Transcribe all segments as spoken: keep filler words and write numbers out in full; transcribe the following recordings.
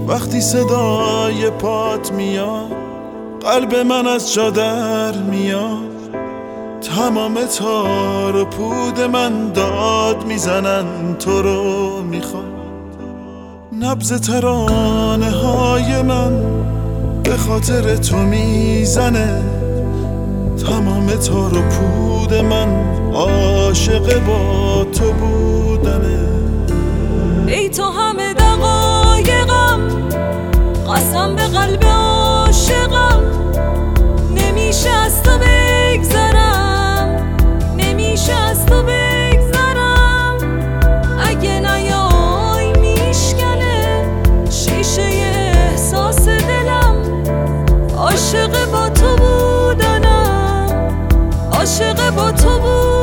وقتی صدای پات میاد قلب من از جا در میاد. تمام تار و پود من داد میزنن تو رو میخواد. نبض ترانه های من به خاطر تو میزنه. تمام تار و پود من عاشق با تو بودنه. ای تو همه دقایقم، قسم به قلب عاشقم، نمیشه از تو بگذرم، نمیشه از تو بگذرم. اگه نیای میشکنه شیشه احساس دلم. عاشق با تو بودنم، عاشق با تو بودنم.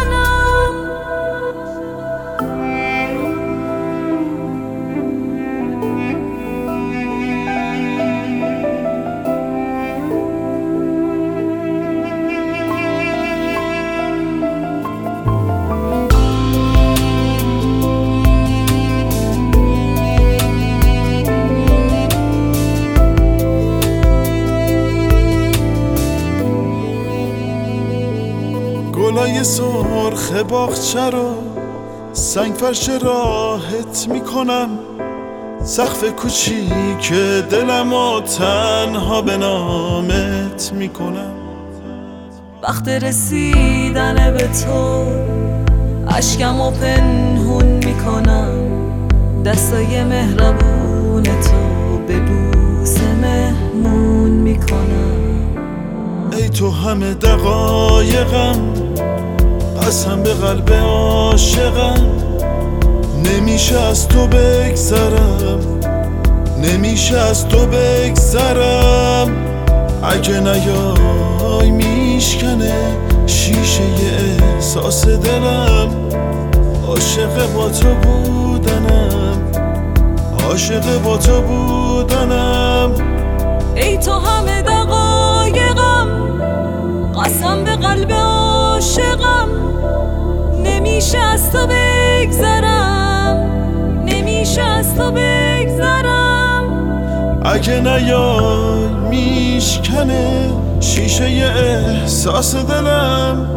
گلای سرخ باغچه رو سنگ فرش راحت میکنم. سقف کوچیک دلمو تنها به نامت میکنم. وقت رسیدن به تو اشکمو پنهون میکنم. دستای مهربون تو به بوسه مهمون میکنم. ای تو همه دقایقم، قسم به قلب عاشقم، نمیشه از تو بگذرم، نمیشه از تو بگذرم. اگه نیای میشکنه شیشه احساس دلم. عاشق با تو بودنم، عاشق با تو بودنم. ای تو همه دقایقم، قسم به قلب عاشقم، نمیشه از تو بگذرم، نمیشه از تو بگذرم. اگه نیای میشکنه شیشه احساس دلم.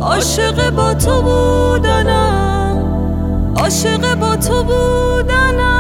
عاشق با تو بودنم، عاشق با تو بودنم.